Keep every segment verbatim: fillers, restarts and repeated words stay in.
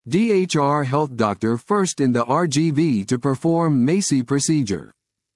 D H R Health doctor first in the R G V to perform MACI procedure.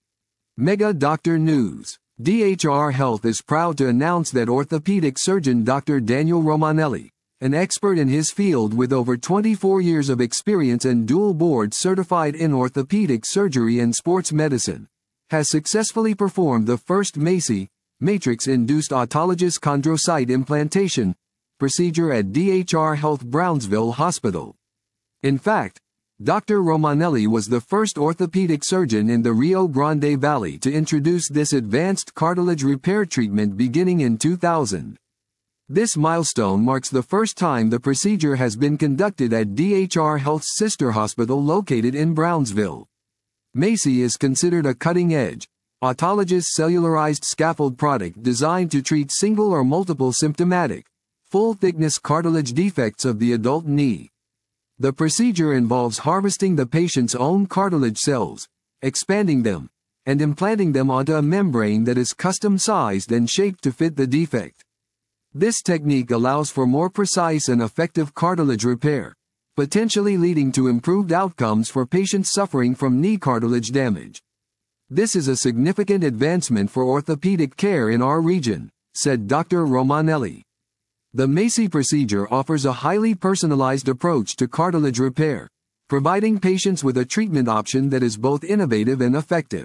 Mega Doctor News. D H R Health is proud to announce that orthopedic surgeon Doctor Daniel Romanelli, an expert in his field with over twenty-four years of experience and dual board certified in orthopedic surgery and sports medicine, has successfully performed the first MACI, matrix-induced autologous chondrocyte implantation, procedure at D H R Health Brownsville Hospital. In fact, Doctor Romanelli was the first orthopedic surgeon in the Rio Grande Valley to introduce this advanced cartilage repair treatment beginning in two thousand. This milestone marks the first time the procedure has been conducted at D H R Health's sister hospital located in Brownsville. MACI is considered a cutting-edge, autologous cellularized scaffold product designed to treat single or multiple symptomatic, full-thickness cartilage defects of the adult knee. The procedure involves harvesting the patient's own cartilage cells, expanding them, and implanting them onto a membrane that is custom-sized and shaped to fit the defect. This technique allows for more precise and effective cartilage repair, potentially leading to improved outcomes for patients suffering from knee cartilage damage. This is a significant advancement for orthopedic care in our region, said Doctor Romanelli. The MACI procedure offers a highly personalized approach to cartilage repair, providing patients with a treatment option that is both innovative and effective.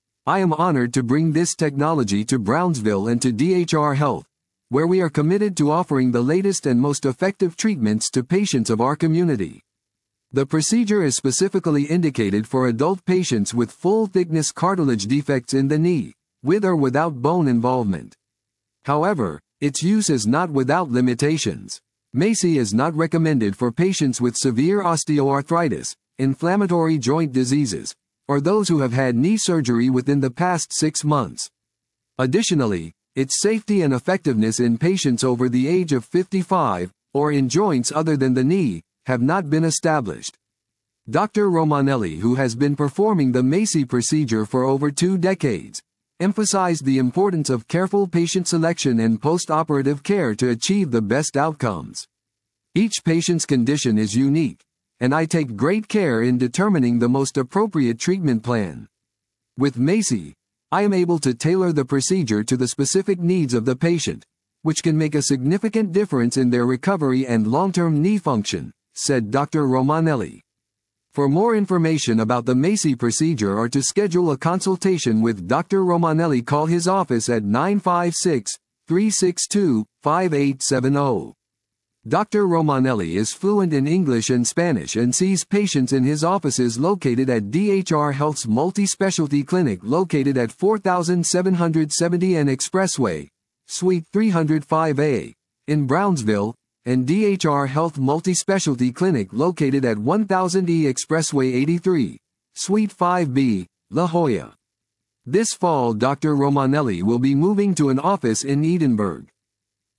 I am honored to bring this technology to Brownsville and to D H R Health, where we are committed to offering the latest and most effective treatments to patients of our community. The procedure is specifically indicated for adult patients with full-thickness cartilage defects in the knee, with or without bone involvement. However, its use is not without limitations. MACI is not recommended for patients with severe osteoarthritis, inflammatory joint diseases, or those who have had knee surgery within the past six months. Additionally, its safety and effectiveness in patients over the age of fifty-five, or in joints other than the knee, have not been established. Doctor Romanelli, who has been performing the MACI procedure for over two decades, emphasized the importance of careful patient selection and post-operative care to achieve the best outcomes. Each patient's condition is unique, and I take great care in determining the most appropriate treatment plan. With MACI, I am able to tailor the procedure to the specific needs of the patient, which can make a significant difference in their recovery and long-term knee function, said Doctor Romanelli. For more information about the MACI procedure or to schedule a consultation with Doctor Romanelli, call his office at nine five six, three six two, five eight seven zero. Doctor Romanelli is fluent in English and Spanish and sees patients in his offices located at D H R Health's multi-specialty clinic located at four thousand seven hundred seventy N Expressway, Suite three oh five A, in Brownsville, and D H R Health Multi-Specialty Clinic located at one thousand E Expressway eighty-three, Suite five B, La Jolla. This fall Doctor Romanelli will be moving to an office in Edinburgh.